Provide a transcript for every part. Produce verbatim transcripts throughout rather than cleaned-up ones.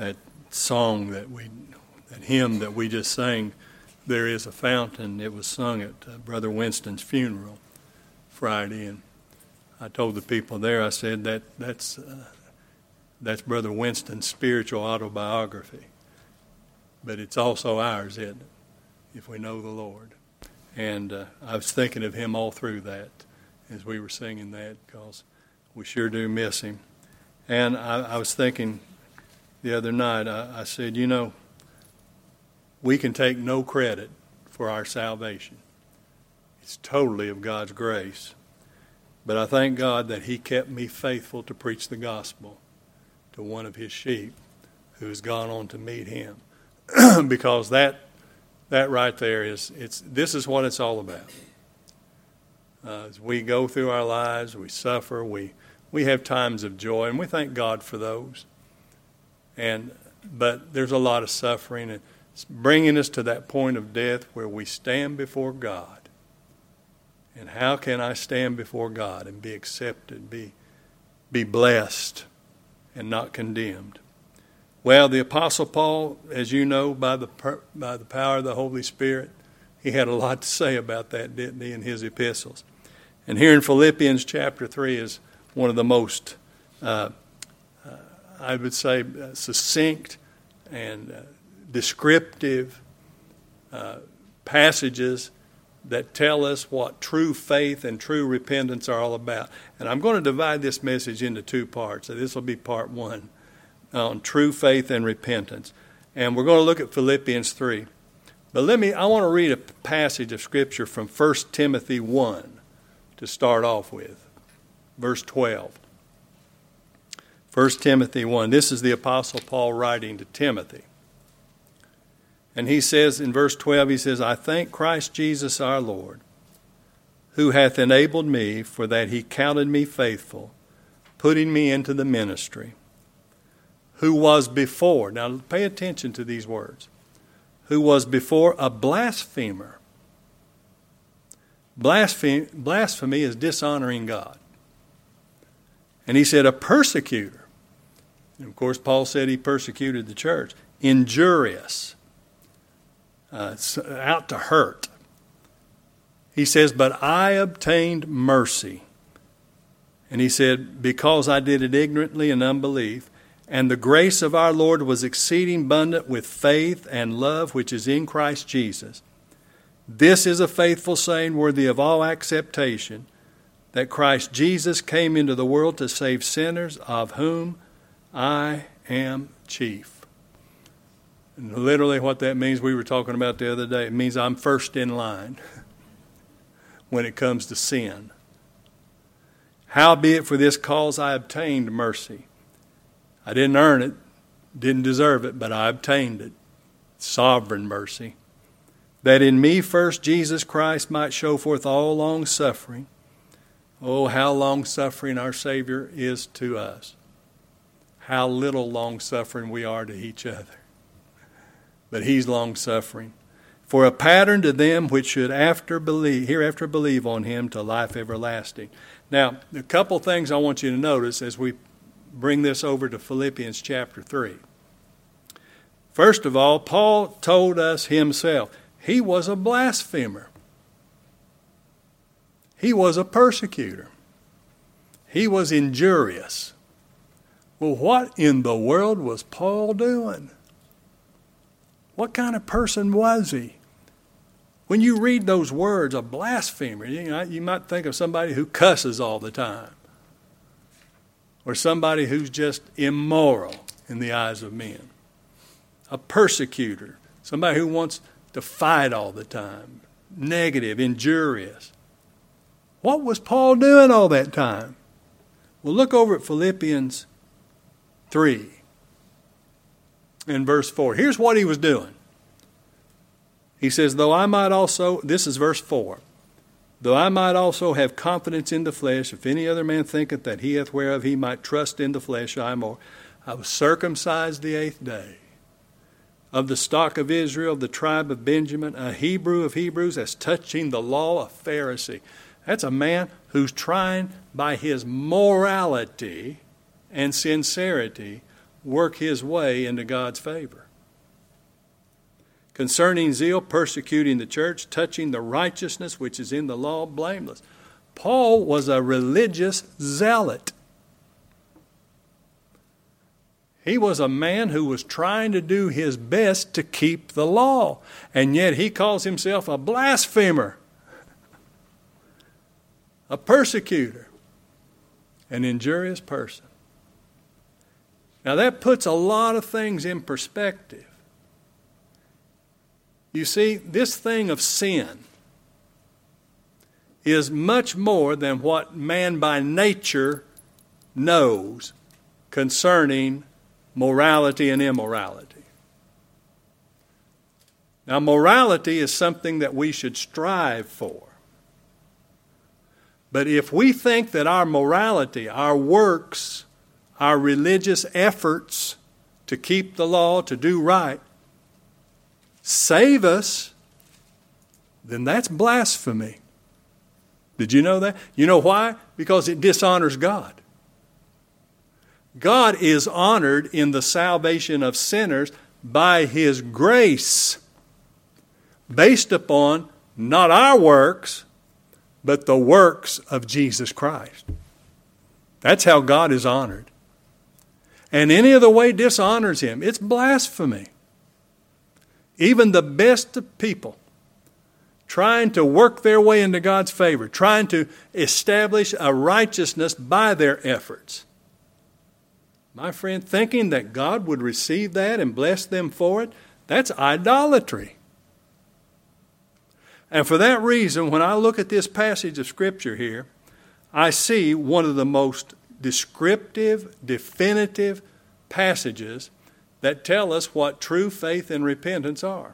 that song that we, that hymn that we just sang, "There is a Fountain." It was sung at uh, Brother Winston's funeral Friday, and I told the people there, I said that that's uh, that's Brother Winston's spiritual autobiography, but it's also ours, isn't it? If we know the Lord. And uh, I was thinking of him all through that as we were singing that, because we sure do miss him. And I, I was thinking the other night, I, I said, you know, we can take no credit for our salvation. It's totally of God's grace. But I thank God that he kept me faithful to preach the gospel to one of his sheep who has gone on to meet him. Because that that right there is, it's this is what it's all about. Uh, as we go through our lives, we suffer, we we have times of joy, and we thank God for those. And but there's a lot of suffering, and it's bringing us to that point of death where we stand before God. And how can I stand before God and be accepted, be be blessed, and not condemned? Well, the Apostle Paul, as you know, by the by the power of the Holy Spirit, he had a lot to say about that, didn't he, in his epistles? And here in Philippians chapter three is one of the most, uh, uh, I would say, uh, succinct and uh, descriptive uh, passages that tell us what true faith and true repentance are all about. And I'm going to divide this message into two parts. So this will be part one on true faith and repentance. And we're going to look at Philippians three. But let me, I want to read a passage of Scripture from First Timothy one to start off with. Verse twelve. First Timothy one. This is the Apostle Paul writing to Timothy. And he says in verse twelve, he says, "I thank Christ Jesus our Lord, who hath enabled me, for that he counted me faithful, putting me into the ministry, who was before," now pay attention to these words, "who was before a blasphemer." Blasphemy, blasphemy is dishonoring God. And he said, "a persecutor." And of course, Paul said he persecuted the church. "Injurious." Uh, out to hurt. He says, "But I obtained mercy." And he said, "because I did it ignorantly in unbelief, and the grace of our Lord was exceeding abundant with faith and love which is in Christ Jesus. This is a faithful saying worthy of all acceptation, that Christ Jesus came into the world to save sinners, of whom I am chief." And literally what that means, we were talking about the other day, it means I'm first in line when it comes to sin. "Howbeit for this cause I obtained mercy." I didn't earn it, didn't deserve it, but I obtained it. Sovereign mercy. "That in me first Jesus Christ might show forth all long suffering." Oh, how long suffering our Savior is to us. How little long suffering we are to each other. But he's long suffering. "For a pattern to them which should after believe, hereafter believe on him to life everlasting." Now, a couple things I want you to notice as we bring this over to Philippians chapter three. First of all, Paul told us himself he was a blasphemer. He was a persecutor. He was injurious. Well, what in the world was Paul doing? What kind of person was he? When you read those words, a blasphemer, you know, you might think of somebody who cusses all the time, or somebody who's just immoral in the eyes of men. A persecutor, somebody who wants to fight all the time, negative, injurious. What was Paul doing all that time? Well, look over at Philippians three. In verse four. Here's what he was doing. He says, "Though I might also," this is verse four, "though I might also have confidence in the flesh, if any other man thinketh that he hath whereof he might trust in the flesh, I more. I was circumcised the eighth day, of the stock of Israel, the tribe of Benjamin, a Hebrew of Hebrews, as touching the law, a Pharisee." That's a man who's trying by his morality and sincerity work his way into God's favor. Concerning zeal, persecuting the church, touching the righteousness which is in the law, blameless. Paul was a religious zealot. He was a man who was trying to do his best to keep the law, and yet he calls himself a blasphemer, a persecutor, an injurious person. Now that puts a lot of things in perspective. You see, this thing of sin is much more than what man by nature knows concerning morality and immorality. Now, morality is something that we should strive for. But if we think that our morality, our works, our religious efforts to keep the law, to do right, save us, then that's blasphemy. Did you know that? You know why? Because it dishonors God. God is honored in the salvation of sinners by His grace, based upon not our works, but the works of Jesus Christ. That's how God is honored. And any other way dishonors Him. It's blasphemy. Even the best of people trying to work their way into God's favor, trying to establish a righteousness by their efforts. My friend, thinking that God would receive that and bless them for it, that's idolatry. And for that reason, when I look at this passage of Scripture here, I see one of the most descriptive, definitive passages that tell us what true faith and repentance are.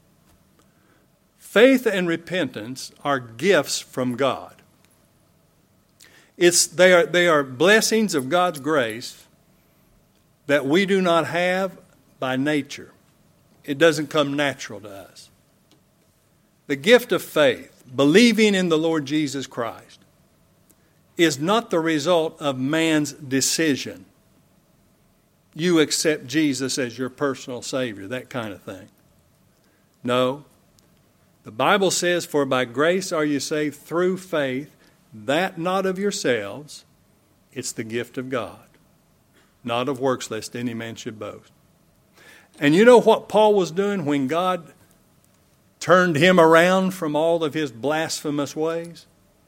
Faith and repentance are gifts from God. It's, they are, they are blessings of God's grace that we do not have by nature. It doesn't come natural to us. The gift of faith, believing in the Lord Jesus Christ, is not the result of man's decision. You accept Jesus as your personal Savior, that kind of thing. No. The Bible says, "For by grace are you saved through faith, that not of yourselves, it's the gift of God. Not of works, lest any man should boast." And you know what Paul was doing when God turned him around from all of his blasphemous ways?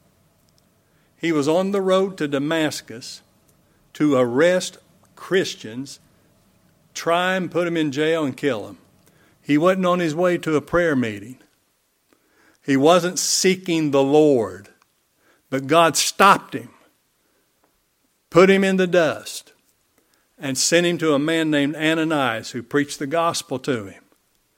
He was on the road to Damascus to arrest Christians, try and put them in jail and kill them. He wasn't on his way to a prayer meeting. He wasn't seeking the Lord. But God stopped him, put him in the dust, and sent him to a man named Ananias who preached the gospel to him.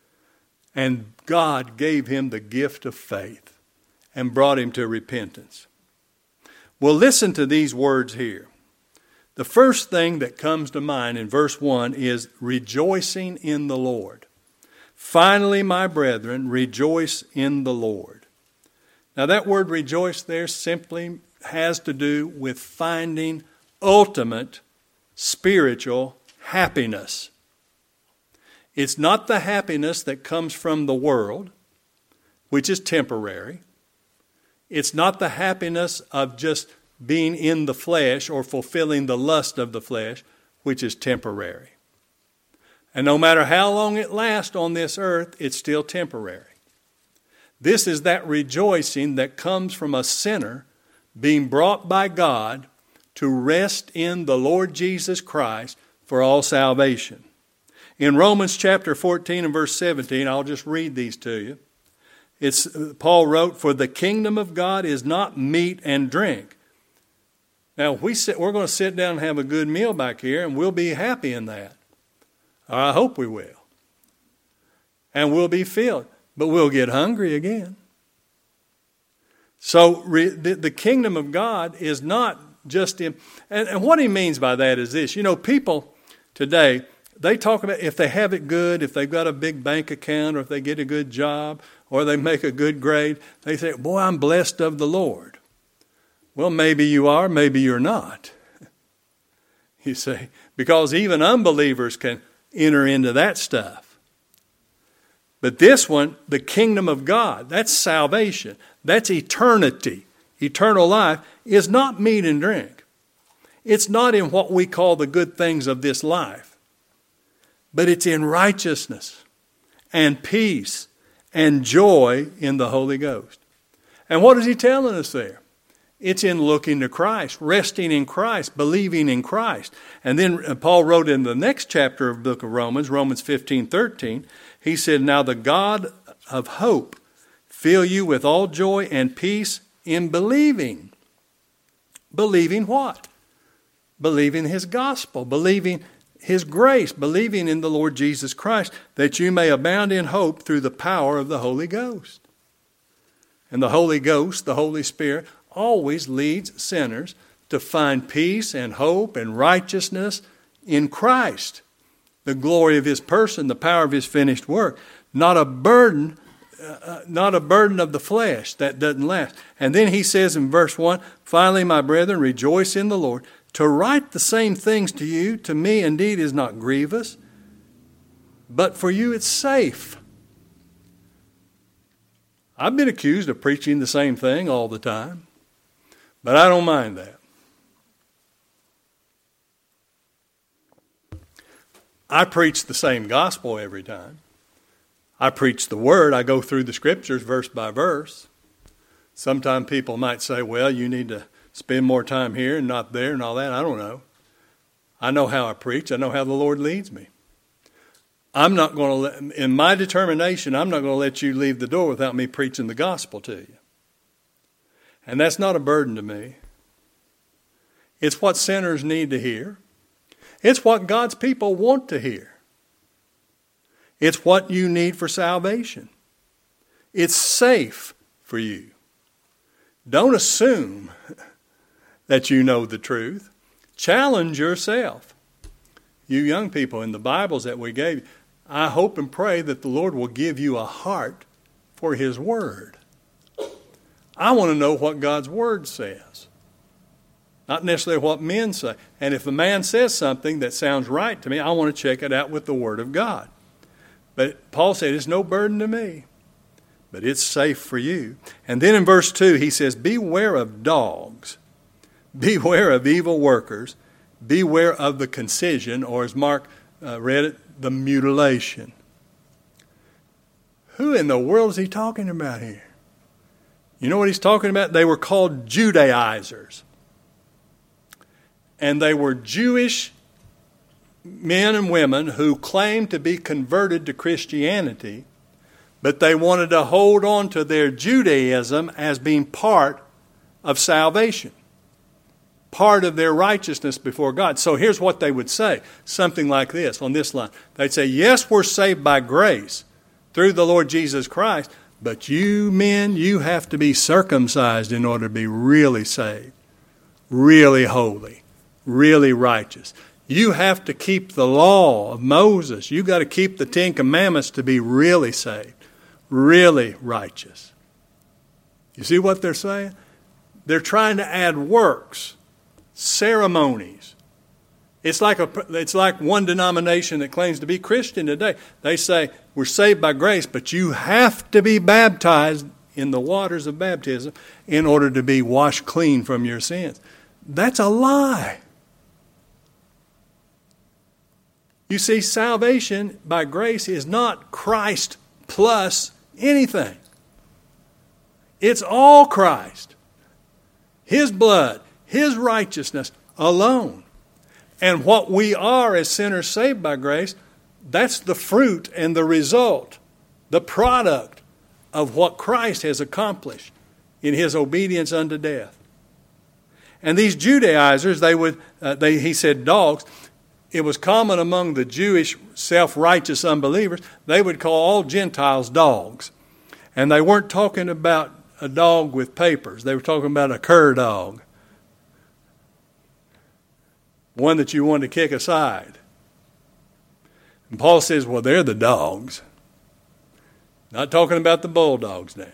And God gave him the gift of faith and brought him to repentance. Well, listen to these words here. The first thing that comes to mind in verse one is rejoicing in the Lord. Finally, my brethren, rejoice in the Lord. Now that word rejoice there simply has to do with finding ultimate spiritual happiness. It's not the happiness that comes from the world, which is temporary. It's not the happiness of just being in the flesh or fulfilling the lust of the flesh, which is temporary. And no matter how long it lasts on this earth, it's still temporary. This is that rejoicing that comes from a sinner being brought by God to rest in the Lord Jesus Christ for all salvation. In Romans chapter fourteen and verse seventeen, I'll just read these to you. It's, Paul wrote, "For the kingdom of God is not meat and drink." Now, we sit, we're going to sit down and have a good meal back here, and we'll be happy in that. I hope we will. And we'll be filled. But we'll get hungry again. So re, the, the kingdom of God is not just in... And, and what he means by that is this. You know, people today, they talk about if they have it good, if they've got a big bank account, or if they get a good job, or they make a good grade, they say, "Boy, I'm blessed of the Lord." Well, maybe you are, maybe you're not. You see, because even unbelievers can enter into that stuff. But this one, the kingdom of God, that's salvation. That's eternity. Eternal life is not meat and drink. It's not in what we call the good things of this life. But it's in righteousness and peace and joy in the Holy Ghost. And what is he telling us there? It's in looking to Christ, resting in Christ, believing in Christ. And then Paul wrote in the next chapter of the book of Romans, Romans fifteen thirteen, he said, "Now the God of hope fill you with all joy and peace in believing." Believing what? Believing his gospel, believing his grace, believing in the Lord Jesus Christ, that you may abound in hope through the power of the Holy Ghost. And the Holy Ghost, the Holy Spirit, always leads sinners to find peace and hope and righteousness in Christ. The glory of his person, the power of his finished work. Not a burden, uh, not a burden of the flesh that doesn't last. And then he says in verse one, "Finally, my brethren, rejoice in the Lord. To write the same things to you, to me indeed is not grievous, but for you it's safe." I've been accused of preaching the same thing all the time, but I don't mind that. I preach the same gospel every time. I preach the word. I go through the scriptures verse by verse. Sometimes people might say, well, you need to spend more time here and not there and all that. I don't know. I know how I preach. I know how the Lord leads me. I'm not going to let, in my determination, I'm not going to let you leave the door without me preaching the gospel to you. And that's not a burden to me. It's what sinners need to hear. It's what God's people want to hear. It's what you need for salvation. It's safe for you. Don't assume that you know the truth. Challenge yourself. You young people, in the Bibles that we gave you, I hope and pray that the Lord will give you a heart for his word. I want to know what God's word says. Not necessarily what men say. And if a man says something that sounds right to me, I want to check it out with the word of God. But Paul said, it's no burden to me, but it's safe for you. And then in verse two, he says, beware of dogs. Beware of evil workers. Beware of the concision, or as Mark uh, read it, the mutilation. Who in the world is he talking about here? You know what he's talking about? They were called Judaizers. And they were Jewish men and women who claimed to be converted to Christianity, but they wanted to hold on to their Judaism as being part of salvation, part of their righteousness before God. So here's what they would say, something like this on this line. They'd say, yes, we're saved by grace through the Lord Jesus Christ, but you men, you have to be circumcised in order to be really saved, really holy, really righteous. You have to keep the law of Moses. You've got to keep the Ten Commandments to be really saved, really righteous. You see what they're saying? They're trying to add works, ceremonies. It's like a, it's like one denomination that claims to be Christian today. They say, we're saved by grace, but you have to be baptized in the waters of baptism in order to be washed clean from your sins. That's a lie. You see, salvation by grace is not Christ plus anything. It's all Christ. His blood, his righteousness alone. And what we are as sinners saved by grace, that's the fruit and the result, the product of what Christ has accomplished in his obedience unto death. And these Judaizers, they would, uh, they, he said dogs. It was common among the Jewish self-righteous unbelievers. They would call all Gentiles dogs. And they weren't talking about a dog with papers. They were talking about a cur dog. One that you wanted to kick aside. And Paul says, well, they're the dogs. Not talking about the bulldogs now.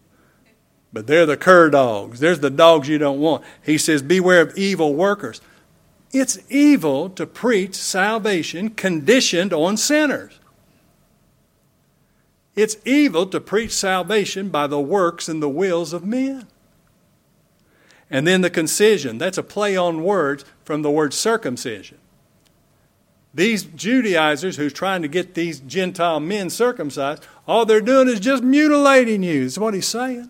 But they're the cur dogs. There's the dogs you don't want. He says, beware of evil workers. It's evil to preach salvation conditioned on sinners. It's evil to preach salvation by the works and the wills of men. And then the concision, that's a play on words from the word circumcision. These Judaizers who's trying to get these Gentile men circumcised, all they're doing is just mutilating you, is what he's saying.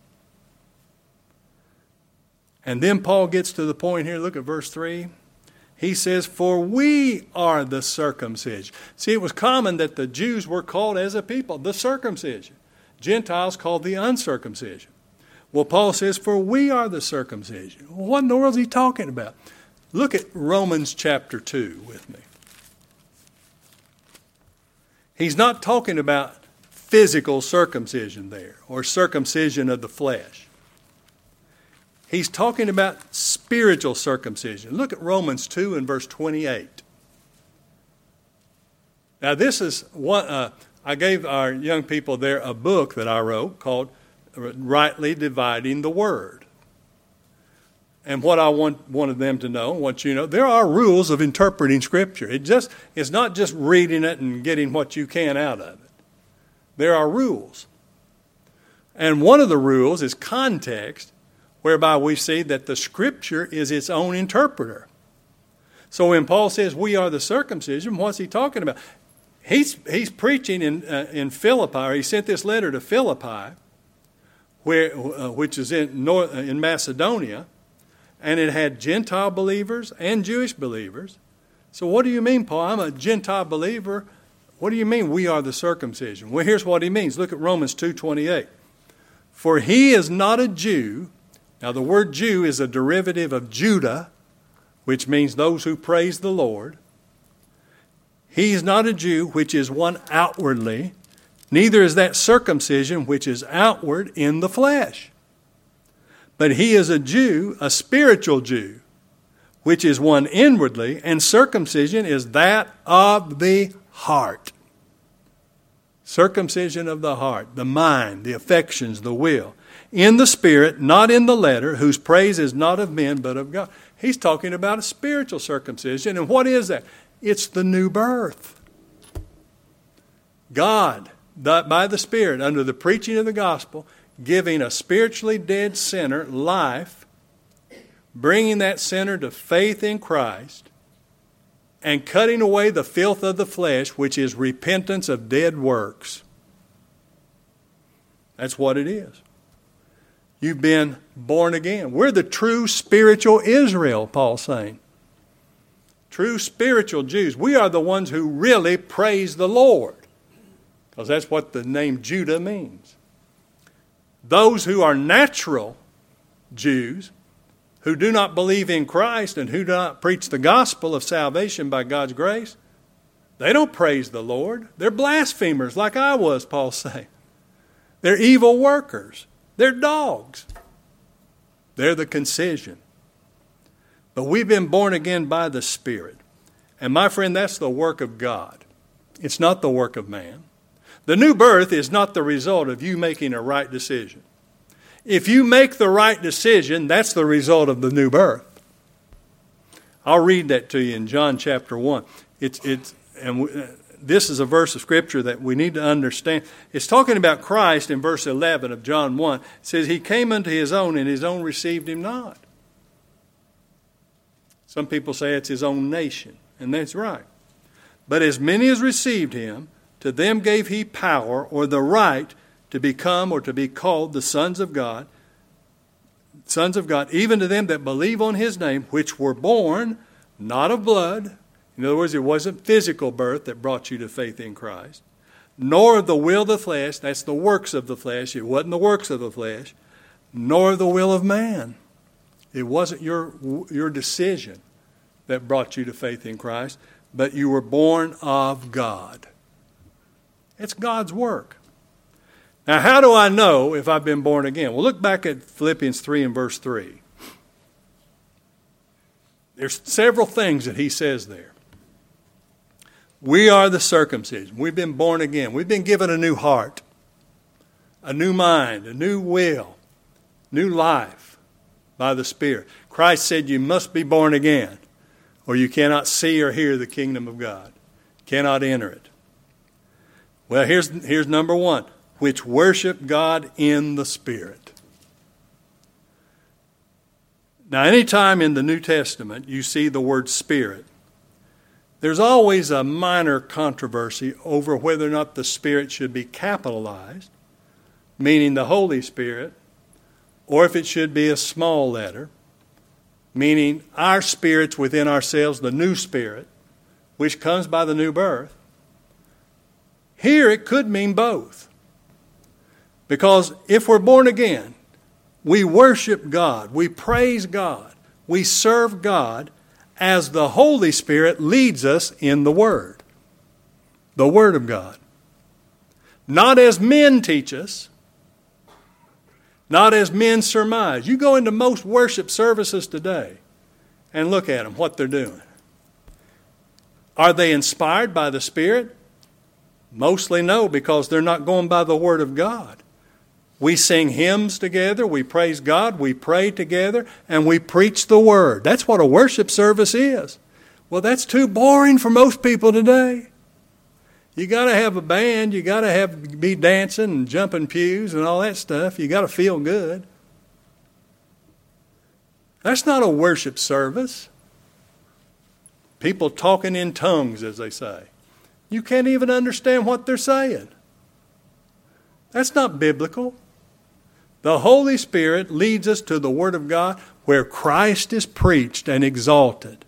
And then Paul gets to the point here, look at verse three. He says, for we are the circumcision. See, it was common that the Jews were called as a people, the circumcision. Gentiles called the uncircumcision. Well, Paul says, for we are the circumcision. Well, what in the world is he talking about? Look at Romans chapter two with me. He's not talking about physical circumcision there, or circumcision of the flesh. He's talking about spiritual circumcision. Look at Romans two and verse twenty-eight. Now this is what uh, I gave our young people there a book that I wrote called Rightly Dividing the Word. And what I want wanted them to know, want you to know, there are rules of interpreting Scripture. It just it's not just reading it and getting what you can out of it. There are rules. And one of the rules is context, whereby we see that the Scripture is its own interpreter. So when Paul says we are the circumcision, what's he talking about? He's he's preaching in uh, in Philippi, or he sent this letter to Philippi, where uh, which is in North, uh, in Macedonia, and it had Gentile believers and Jewish believers. So what do you mean, Paul? I'm a Gentile believer. What do you mean we are the circumcision? Well, here's what he means. Look at Romans two twenty-eight. For he is not a Jew. Now, the word Jew is a derivative of Judah, which means those who praise the Lord. He is not a Jew, which is one outwardly, neither is that circumcision, which is outward in the flesh. But he is a Jew, a spiritual Jew, which is one inwardly, and circumcision is that of the heart. Circumcision of the heart, the mind, the affections, the will. In the Spirit, not in the letter, whose praise is not of men, but of God. He's talking about a spiritual circumcision. And what is that? It's the new birth. God, by the Spirit, under the preaching of the gospel, giving a spiritually dead sinner life, bringing that sinner to faith in Christ, and cutting away the filth of the flesh, which is repentance of dead works. That's what it is. You've been born again. We're the true spiritual Israel, Paul's saying. True spiritual Jews. We are the ones who really praise the Lord, because that's what the name Judah means. Those who are natural Jews, who do not believe in Christ and who do not preach the gospel of salvation by God's grace, they don't praise the Lord. They're blasphemers like I was, Paul's saying. They're evil workers. They're dogs. They're the concision. But we've been born again by the Spirit. And my friend, that's the work of God. It's not the work of man. The new birth is not the result of you making a right decision. If you make the right decision, that's the result of the new birth. I'll read that to you in John chapter one. It's it's and we, this is a verse of Scripture that we need to understand. It's talking about Christ in verse eleven of John one. It says, he came unto his own, and his own received him not. Some people say it's his own nation, and that's right. But as many as received him, to them gave he power, or the right, to become or to be called the sons of God, sons of God, even to them that believe on his name, which were born not of blood. In other words, it wasn't physical birth that brought you to faith in Christ, nor of the will of the flesh, that's the works of the flesh, it wasn't the works of the flesh, nor of the will of man. It wasn't your, your decision that brought you to faith in Christ, but you were born of God. It's God's work. Now, how do I know if I've been born again? Well, look back at Philippians three and verse three. There's several things that he says there. We are the circumcision. We've been born again. We've been given a new heart, a new mind, a new will, new life by the Spirit. Christ said you must be born again, or you cannot see or hear the kingdom of God. Cannot enter it. Well, here's, here's number one, which worship God in the Spirit. Now, anytime in the New Testament you see the word Spirit, there's always a minor controversy over whether or not the Spirit should be capitalized, meaning the Holy Spirit, or if it should be a small letter, meaning our spirits within ourselves, the new spirit, which comes by the new birth. Here it could mean both. Because if we're born again, we worship God, we praise God, we serve God as the Holy Spirit leads us in the Word. The Word of God. Not as men teach us, not as men surmise. You go into most worship services today and look at them, what they're doing. Are they inspired by the Spirit? Mostly no, because they're not going by the Word of God. We sing hymns together, we praise God, we pray together, and we preach the Word. That's what a worship service is. Well, that's too boring for most people today. You got to have a band, you got to have be dancing and jumping pews and all that stuff. You got to feel good. That's not a worship service. People talking in tongues, as they say. You can't even understand what they're saying. That's not biblical. The Holy Spirit leads us to the Word of God where Christ is preached and exalted.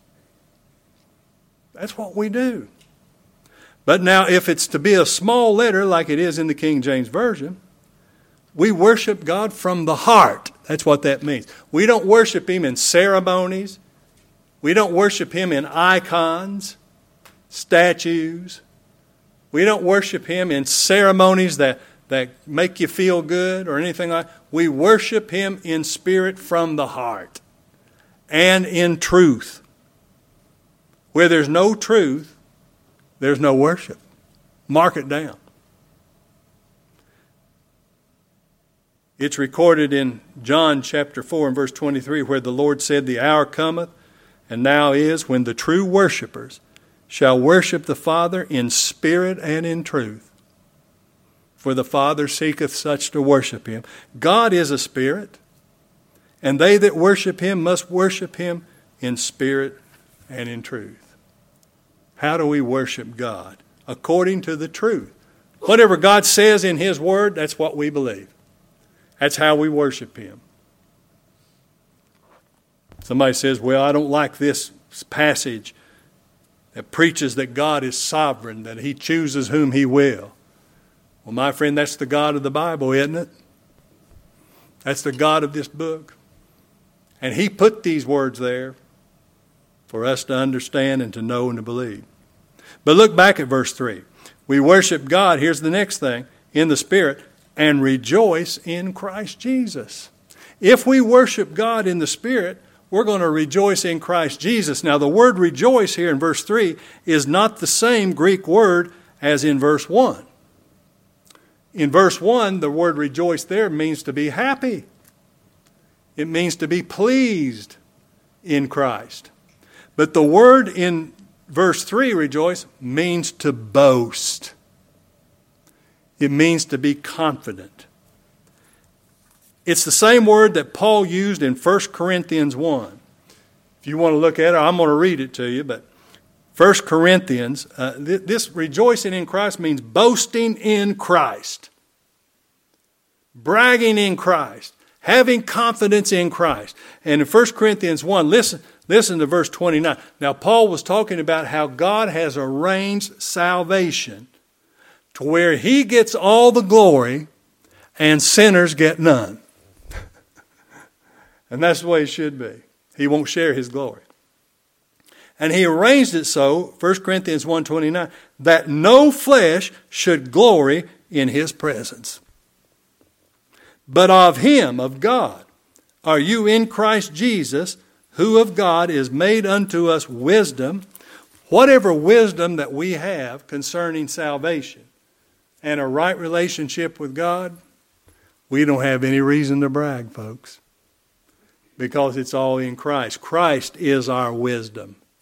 That's what we do. But now if it's to be a small letter like it is in the King James Version, we worship God from the heart. That's what that means. We don't worship Him in ceremonies. We don't worship Him in icons, statues. We don't worship Him in ceremonies that, that make you feel good or anything like that. We worship Him in spirit from the heart and in truth. Where there's no truth, there's no worship. Mark it down. It's recorded in John chapter four and verse twenty-three where the Lord said, "The hour cometh, and now is, when the true worshipers shall worship the Father in spirit and in truth. For the Father seeketh such to worship Him." God is a spirit, and they that worship Him must worship Him in spirit and in truth. How do we worship God? According to the truth. Whatever God says in His Word, that's what we believe. That's how we worship Him. Somebody says, well, I don't like this passage that preaches that God is sovereign, that He chooses whom He will. Well, my friend, that's the God of the Bible, isn't it? That's the God of this book. And He put these words there for us to understand and to know and to believe. But look back at verse three. We worship God, here's the next thing, in the Spirit, and rejoice in Christ Jesus. If we worship God in the Spirit, we're going to rejoice in Christ Jesus. Now, the word rejoice here in verse three is not the same Greek word as in verse one. In verse one, the word rejoice there means to be happy. It means to be pleased in Christ. But the word in verse three, rejoice, means to boast. It means to be confident. It's the same word that Paul used in First Corinthians one. If you want to look at it, I'm going to read it to you, but First Corinthians, uh, th- this rejoicing in Christ means boasting in Christ, bragging in Christ, having confidence in Christ. And in First Corinthians one, listen, listen to verse twenty-nine. Now, Paul was talking about how God has arranged salvation to where He gets all the glory and sinners get none. And that's the way it should be. He won't share His glory. And He arranged it so, First Corinthians one twenty-nine, that no flesh should glory in His presence. But of Him, of God, are you in Christ Jesus, who of God is made unto us wisdom, whatever wisdom that we have concerning salvation and a right relationship with God, we don't have any reason to brag, folks, because it's all in Christ. Christ is our wisdom.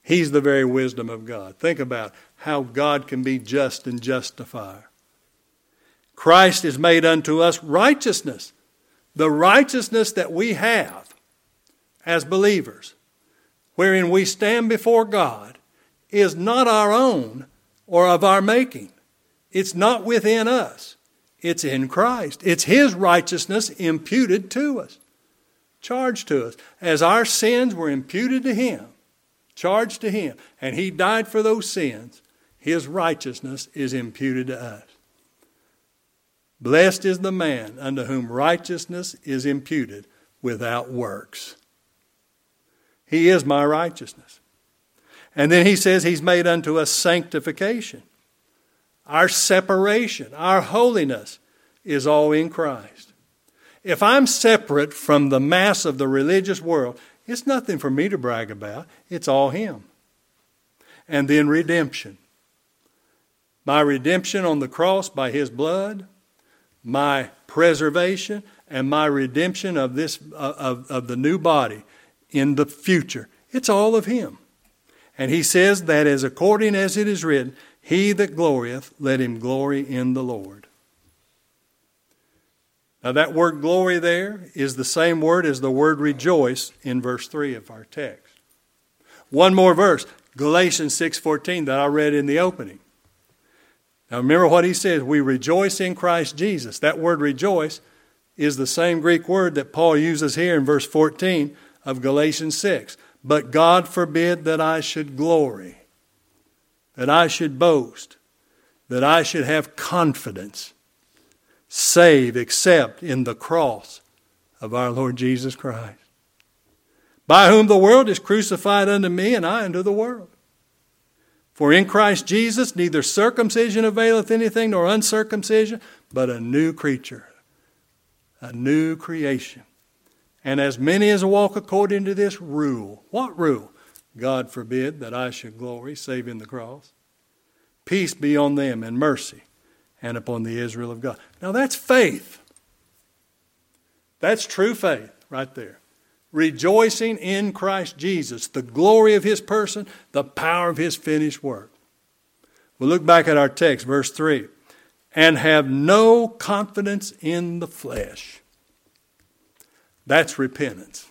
He's the very wisdom of God. Think about how God can be just and justifier. Christ is made unto us righteousness. The righteousness that we have as believers, wherein we stand before God, is not our own or of our making. It's not within us. It's in Christ. It's His righteousness imputed to us, charged to us. As our sins were imputed to Him, charged to Him, and He died for those sins, His righteousness is imputed to us. Blessed is the man unto whom righteousness is imputed without works. He is my righteousness. And then he says He's made unto us sanctification. Our separation, our holiness is all in Christ. If I'm separate from the mass of the religious world, it's nothing for me to brag about. It's all Him. And then redemption. My redemption on the cross by His blood, my preservation, and my redemption of this of, of the new body in the future. It's all of Him. And He says that as according as it is written, he that glorieth, let him glory in the Lord. Now that word glory there is the same word as the word rejoice in verse three of our text. One more verse, Galatians six fourteen that I read in the opening. Now remember what he says, we rejoice in Christ Jesus. That word rejoice is the same Greek word that Paul uses here in verse fourteen of Galatians six. But God forbid that I should glory, that I should boast, that I should have confidence, save except in the cross of our Lord Jesus Christ, by whom the world is crucified unto me, and I unto the world. For in Christ Jesus neither circumcision availeth anything nor uncircumcision, but a new creature, a new creation. And as many as walk according to this rule. What rule? God forbid that I should glory, save in the cross. Peace be on them and mercy, and upon the Israel of God. Now that's faith. That's true faith right there. Rejoicing in Christ Jesus, the glory of His person, the power of His finished work. We'll look back at our text, verse three. And have no confidence in the flesh. That's repentance.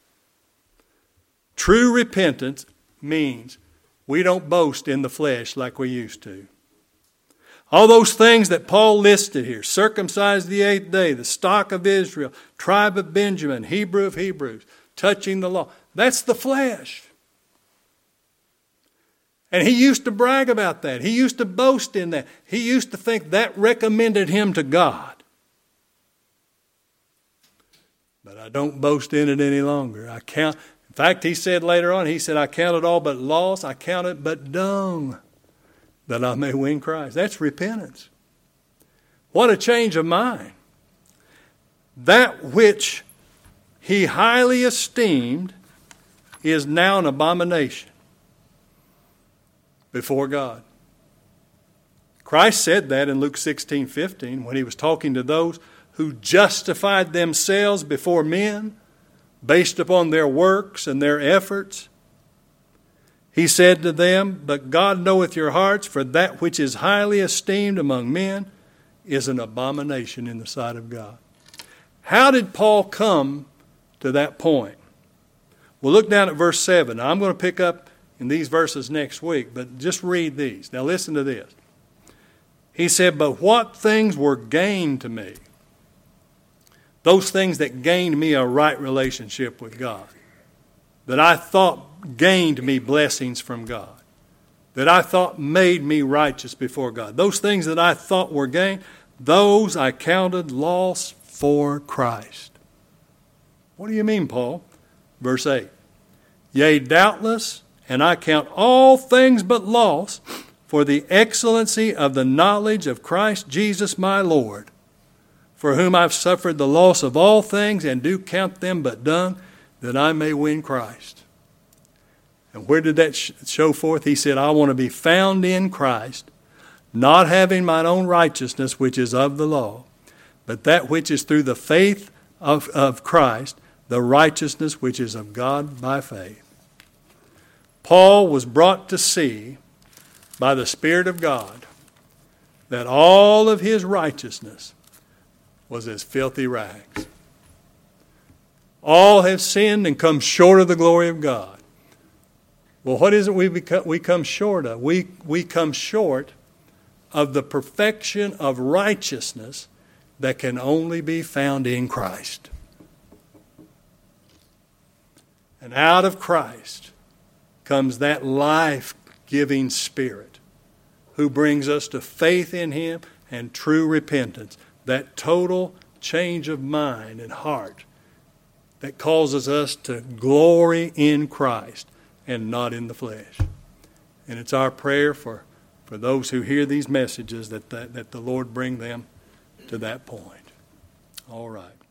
True repentance means we don't boast in the flesh like we used to. All those things that Paul listed here, circumcised the eighth day, the stock of Israel, tribe of Benjamin, Hebrew of Hebrews, touching the law, that's the flesh. And he used to brag about that. He used to boast in that. He used to think that recommended him to God. But I don't boast in it any longer. I count. In fact, he said later on, he said, I count it all but loss. I count it but dung, that I may win Christ. That's repentance. What a change of mind. That which he highly esteemed is now an abomination before God. Christ said that in Luke sixteen fifteen when he was talking to those who justified themselves before men based upon their works and their efforts. He said to them, but God knoweth your hearts, for that which is highly esteemed among men is an abomination in the sight of God. How did Paul come to that point? We'll look down at verse seven. Now, I'm going to pick up in these verses next week, but just read these. Now listen to this. He said, but what things were gained to me? Those things that gained me a right relationship with God, that I thought gained me blessings from God, that I thought made me righteous before God. Those things that I thought were gain, those I counted loss for Christ. What do you mean, Paul? Verse eight. Yea, doubtless, and I count all things but loss for the excellency of the knowledge of Christ Jesus my Lord, for whom I've suffered the loss of all things, and do count them but dung, that I may win Christ. And where did that show forth? He said, I want to be found in Christ, not having mine own righteousness, which is of the law, but that which is through the faith of, of Christ, the righteousness which is of God by faith. Paul was brought to see by the Spirit of God that all of his righteousness was as filthy rags. All have sinned and come short of the glory of God. Well, what is it we become, we come short of? We, we come short of the perfection of righteousness that can only be found in Christ. And out of Christ comes that life-giving Spirit who brings us to faith in Him and true repentance, that total change of mind and heart that causes us to glory in Christ and not in the flesh. And it's our prayer for, for those who hear these messages that, that, that the Lord bring them to that point. All right.